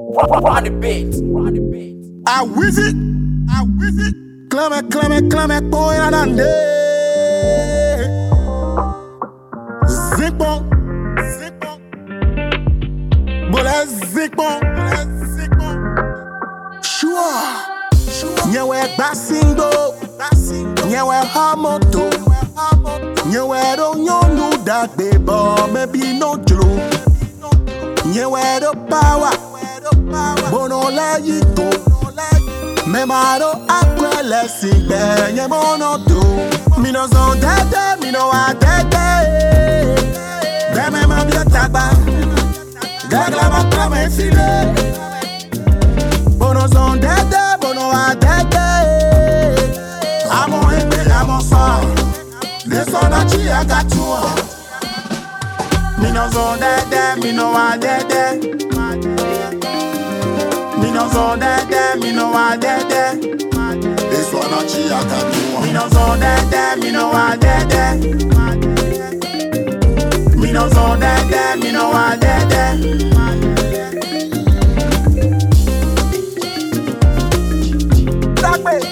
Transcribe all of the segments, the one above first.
On the beat. I whiz it. Clame, boy, and ande. Zipon. Bola zipon. Sure. Nyewe basingo. Nyewe hamoto. Nyewe do nyonu that baby, maybe no true. Nyewe do power. Bono la yito. Memaro akwele sigbe nye mono do. Mi no zon dede, mi no a dede. Deme ma bia tagba. Gagla ma klame file. Bono zon dede, bono a dede. Amo ebe, amo sa. Leso na chi agatua. Mi no zon dede, mi no a dede. Mi no zon dede, mi no a dede. This one a chi a got Mi no zon dede, mi no a dede. Mi no zon dede, mi no a dede. Takbe.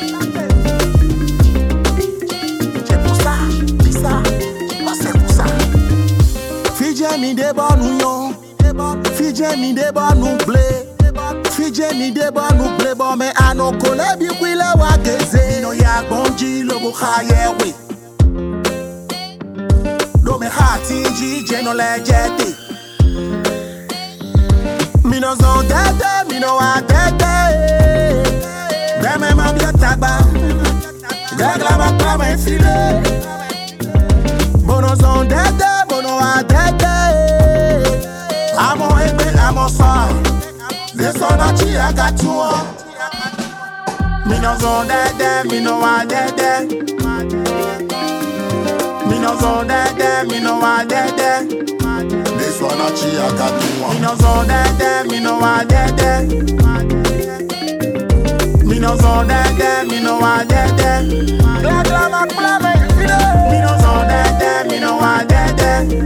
C'est pour ça, c'est pour ça. Fidje mi de bon yon. Fidje mi de bon blé. Fidje mi de bon blé bon mais anoko le bi kwile wa geze. No ya bonji logo khaye we. Do me hati ji jeno le jete. Mi no zon dede, mi no a dede. Deme ma bia tagba. Gagla ma klame file. Bono zon dede, bono a dede. Amo ebe, amo sa. Leso na chi agatua. Mi no zon dede, mi no a dede. Mi no zon dede, mi no a dede. This one a chi a got Mi no zon dede, mi no a dede. Mi no zon dede, mi no a dede. Gagla ma klame file. Mi no zon dede, mi no a dede.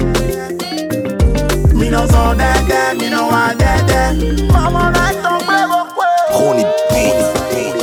Mi no zon dede, mi no a dede. Maman, I don't play with On the beat.